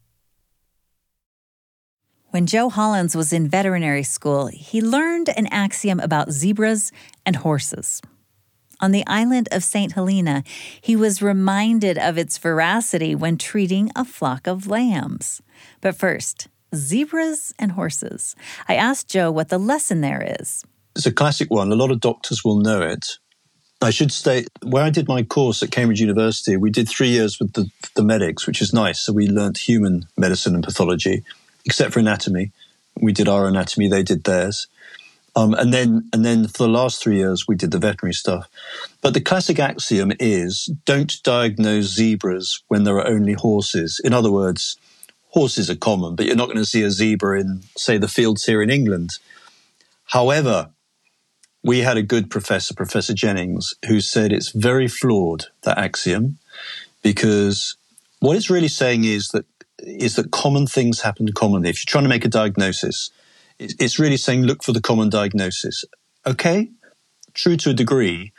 When Joe Hollins was in veterinary school, he learned an axiom about zebras and horses. On the island of St. Helena, he was reminded of its veracity when treating a flock of lambs. But first, zebras and horses. I asked Joe what the lesson there is. It's a classic one. A lot of doctors will know it. I should state, where I did my course at Cambridge University, we did 3 years with the medics, which is nice. So we learned human medicine and pathology, except for anatomy. We did our anatomy, they did theirs. And then for the last 3 years, we did the veterinary stuff. But the classic axiom is don't diagnose zebras when there are only horses. In other words, horses are common, but you're not going to see a zebra in, say, the fields here in England. However, we had a good professor, Professor Jennings, who said it's very flawed, that axiom, because what it's really saying is that common things happen commonly. If you're trying to make a diagnosis, it's really saying look for the common diagnosis. Okay, true to a degree.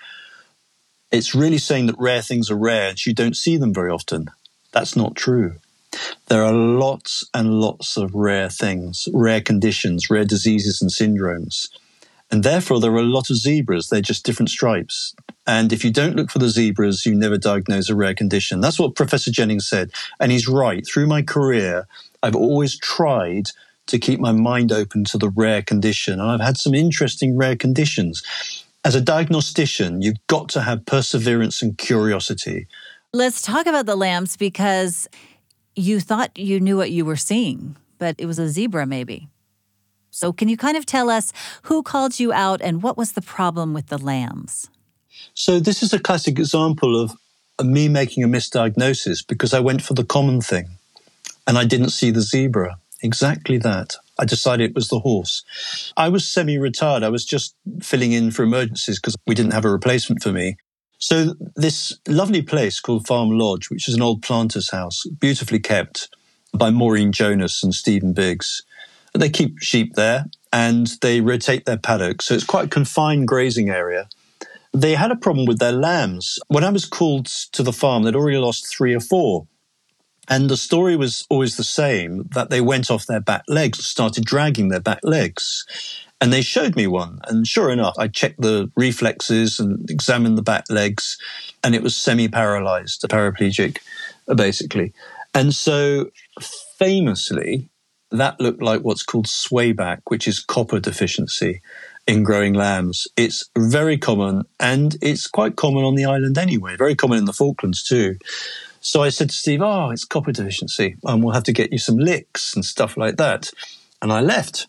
It's really saying that rare things are rare and you don't see them very often. That's not true. There are lots and lots of rare things, rare conditions, rare diseases and syndromes. And therefore, there are a lot of zebras. They're just different stripes. And if you don't look for the zebras, you never diagnose a rare condition. That's what Professor Jennings said. And he's right. Through my career, I've always tried to keep my mind open to the rare condition. And I've had some interesting rare conditions. As a diagnostician, you've got to have perseverance and curiosity. Let's talk about the lambs, because you thought you knew what you were seeing, but it was a zebra maybe. So can you kind of tell us who called you out and what was the problem with the lambs? So this is a classic example of me making a misdiagnosis because I went for the common thing and I didn't see the zebra. Exactly that. I decided it was the horse. I was semi-retired. I was just filling in for emergencies because we didn't have a replacement for me. So this lovely place called Farm Lodge, which is an old planter's house, beautifully kept by Maureen Jonas and Stephen Biggs. They keep sheep there and they rotate their paddocks. So it's quite a confined grazing area. They had a problem with their lambs. When I was called to the farm, they'd already lost 3 or 4. And the story was always the same, that they went off their back legs and started dragging their back legs. And they showed me one. And sure enough, I checked the reflexes and examined the back legs. And it was semi-paralyzed, paraplegic, basically. And so famously, that looked like what's called swayback, which is copper deficiency in growing lambs. It's very common, and it's quite common on the island anyway, very common in the Falklands too. So I said to Steve, it's copper deficiency, and we'll have to get you some licks and stuff like that. And I left.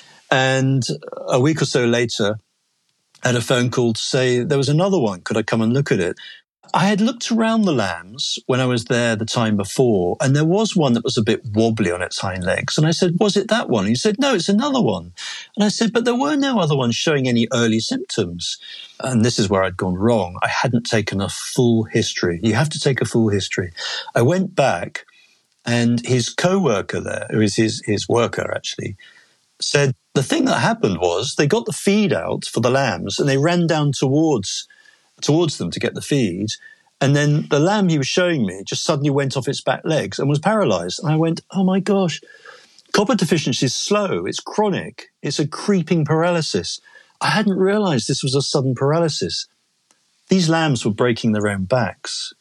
And a week or so later, I had a phone call to say there was another one. Could I come and look at it? I had looked around the lambs when I was there the time before, and there was one that was a bit wobbly on its hind legs. And I said, was it that one? And he said, no, it's another one. And I said, but there were no other ones showing any early symptoms. And this is where I'd gone wrong. I hadn't taken a full history. You have to take a full history. I went back, and his co-worker there, who is his worker actually, said the thing that happened was they got the feed out for the lambs and they ran down towards them to get the feed. And then the lamb he was showing me just suddenly went off its back legs and was paralyzed. And I went, oh my gosh, copper deficiency is slow. It's chronic. It's a creeping paralysis. I hadn't realized this was a sudden paralysis. These lambs were breaking their own backs.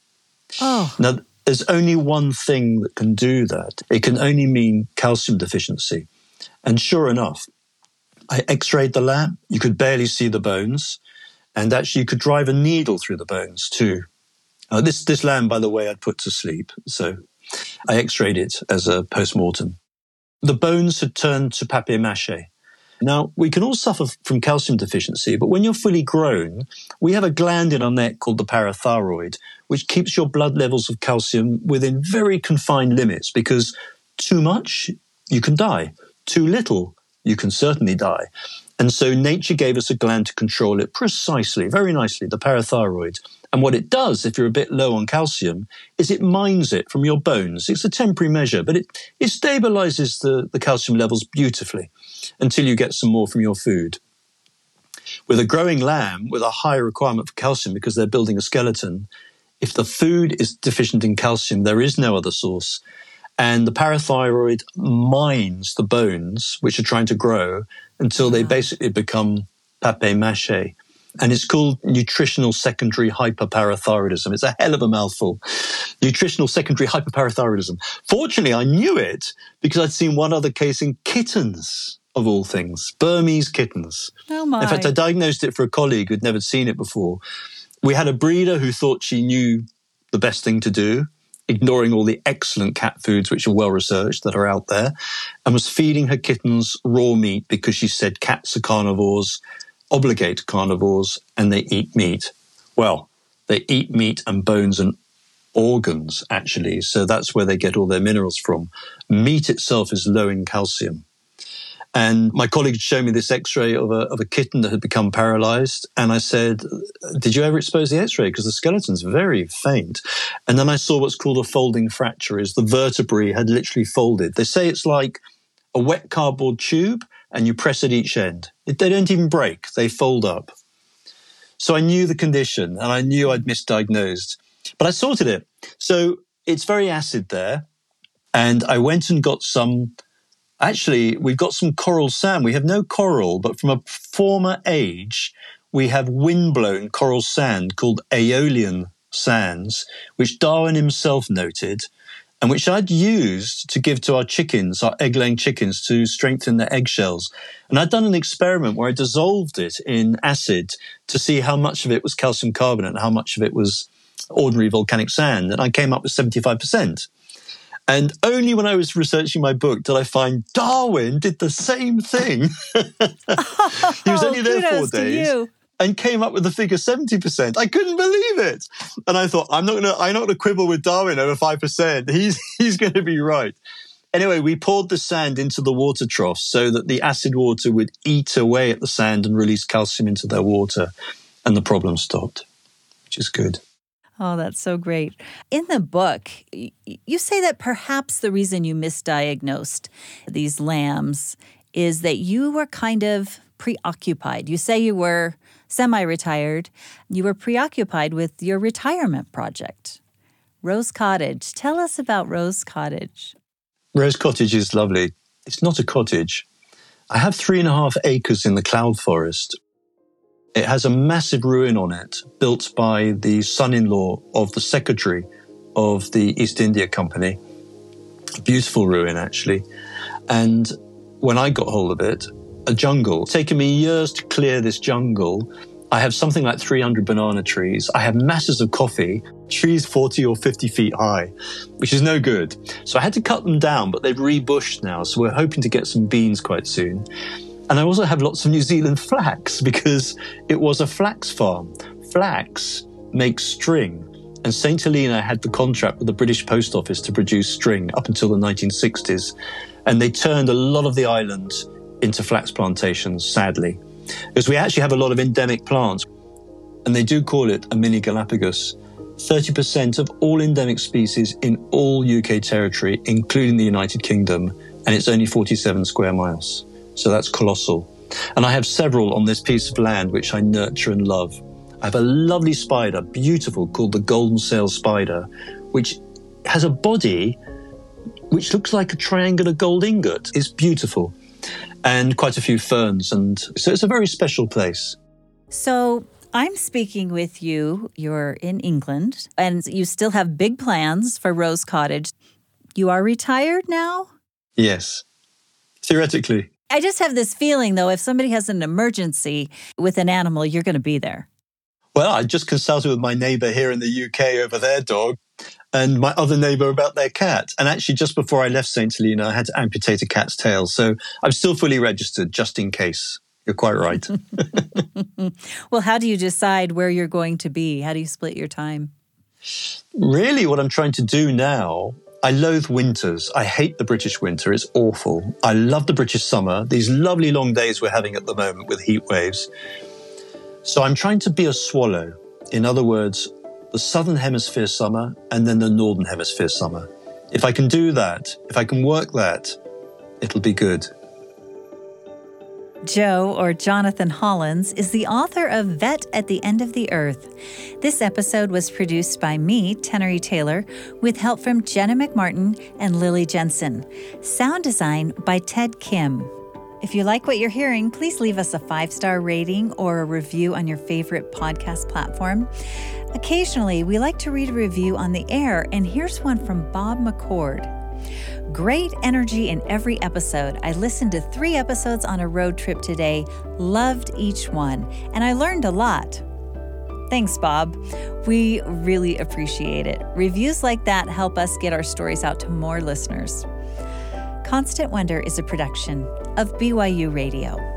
Oh. Now, there's only one thing that can do that. It can only mean calcium deficiency. And sure enough, I x-rayed the lamb. You could barely see the bones. And actually, you could drive a needle through the bones too. This lamb, by the way, I'd put to sleep. So I x-rayed it as a post-mortem. The bones had turned to papier-mâché. Now, we can all suffer from calcium deficiency, but when you're fully grown, we have a gland in our neck called the parathyroid, which keeps your blood levels of calcium within very confined limits, because too much, you can die. Too little, you can certainly die. And so nature gave us a gland to control it precisely, very nicely, the parathyroid. And what it does, if you're a bit low on calcium, is it mines it from your bones. It's a temporary measure, but it stabilizes the calcium levels beautifully until you get some more from your food. With a growing lamb with a high requirement for calcium because they're building a skeleton, if the food is deficient in calcium, there is no other source. And the parathyroid mines the bones, which are trying to grow, until they basically become papier-mâché. And it's called nutritional secondary hyperparathyroidism. It's a hell of a mouthful. Nutritional secondary hyperparathyroidism. Fortunately, I knew it because I'd seen one other case in kittens, of all things, Burmese kittens. Oh my. In fact, I diagnosed it for a colleague who'd never seen it before. We had a breeder who thought she knew the best thing to do. ignoring all the excellent cat foods which are well researched that are out there, and was feeding her kittens raw meat because she said cats are carnivores, obligate carnivores, and they eat meat. Well, they eat meat and bones and organs, actually, so that's where they get all their minerals from. Meat itself is low in calcium. And my colleague showed me this x-ray of a kitten that had become paralyzed. And I said, did you ever expose the x-ray? Because the skeleton's very faint. And then I saw what's called a folding fracture, is the vertebrae had literally folded. They say it's like a wet cardboard tube and you press at each end. They don't even break, they fold up. So I knew the condition and I knew I'd misdiagnosed, but I sorted it. So it's very acid there. And I went and got some. Actually, we've got some coral sand. We have no coral, but from a former age, we have windblown coral sand called Aeolian sands, which Darwin himself noted, and which I'd used to give to our chickens, our egg-laying chickens, to strengthen their eggshells. And I'd done an experiment where I dissolved it in acid to see how much of it was calcium carbonate and how much of it was ordinary volcanic sand, and I came up with 75%. And only when I was researching my book did I find Darwin did the same thing. He was only there 4 days and came up with the figure 70%. I couldn't believe it. And I thought, I'm not gonna quibble with Darwin over 5%. He's going to be right. Anyway, we poured the sand into the water troughs so that the acid water would eat away at the sand and release calcium into their water. And the problem stopped, which is good. Oh, that's so great. In the book, you say that perhaps the reason you misdiagnosed these lambs is that you were kind of preoccupied. You say you were semi-retired. You were preoccupied with your retirement project, Rose Cottage. Tell us about Rose Cottage. Rose Cottage is lovely. It's not a cottage. I have 3.5 acres in the cloud forest. It has a massive ruin on it, built by the son-in-law of the secretary of the East India Company. A beautiful ruin, actually. And when I got hold of it, a jungle. It's taken me years to clear this jungle. I have something like 300 banana trees. I have masses of coffee, trees 40 or 50 feet high, which is no good. So I had to cut them down, but they've rebushed now. So we're hoping to get some beans quite soon. And I also have lots of New Zealand flax because it was a flax farm. Flax makes string. And St. Helena had the contract with the British Post Office to produce string up until the 1960s. And they turned a lot of the island into flax plantations, sadly. Because we actually have a lot of endemic plants. And they do call it a mini Galapagos. 30% of all endemic species in all UK territory, including the United Kingdom. And it's only 47 square miles. So that's colossal. And I have several on this piece of land which I nurture and love. I have a lovely spider, beautiful, called the golden sail spider, which has a body which looks like a triangular gold ingot. It's beautiful. And quite a few ferns. And so it's a very special place. So I'm speaking with you. You're in England, and you still have big plans for Rose Cottage. You are retired now? Yes, theoretically. I just have this feeling, though, if somebody has an emergency with an animal, you're going to be there. Well, I just consulted with my neighbour here in the UK over their dog and my other neighbour about their cat. And actually, just before I left St. Helena, I had to amputate a cat's tail. So I'm still fully registered, just in case. You're quite right. Well, how do you decide where you're going to be? How do you split your time? Really, what I'm trying to do now, I loathe winters. I hate the British winter. It's awful. I love the British summer, these lovely long days we're having at the moment with heat waves. So I'm trying to be a swallow. In other words, the Southern Hemisphere summer and then the Northern Hemisphere summer. If I can do that, if I can work that, it'll be good. Joe, or Jonathan Hollins, is the author of Vet at the End of the Earth. This episode was produced by me, Tenery Taylor, with help from Jenna McMartin and Lily Jensen. Sound design by Ted Kim. If you like what you're hearing, please leave us a 5-star rating or a review on your favorite podcast platform. Occasionally, we like to read a review on the air, and here's one from Bob McCord. Great energy in every episode. I listened to 3 episodes on a road trip today, loved each one, and I learned a lot. Thanks, Bob. We really appreciate it. Reviews like that help us get our stories out to more listeners. Constant Wonder is a production of BYU Radio.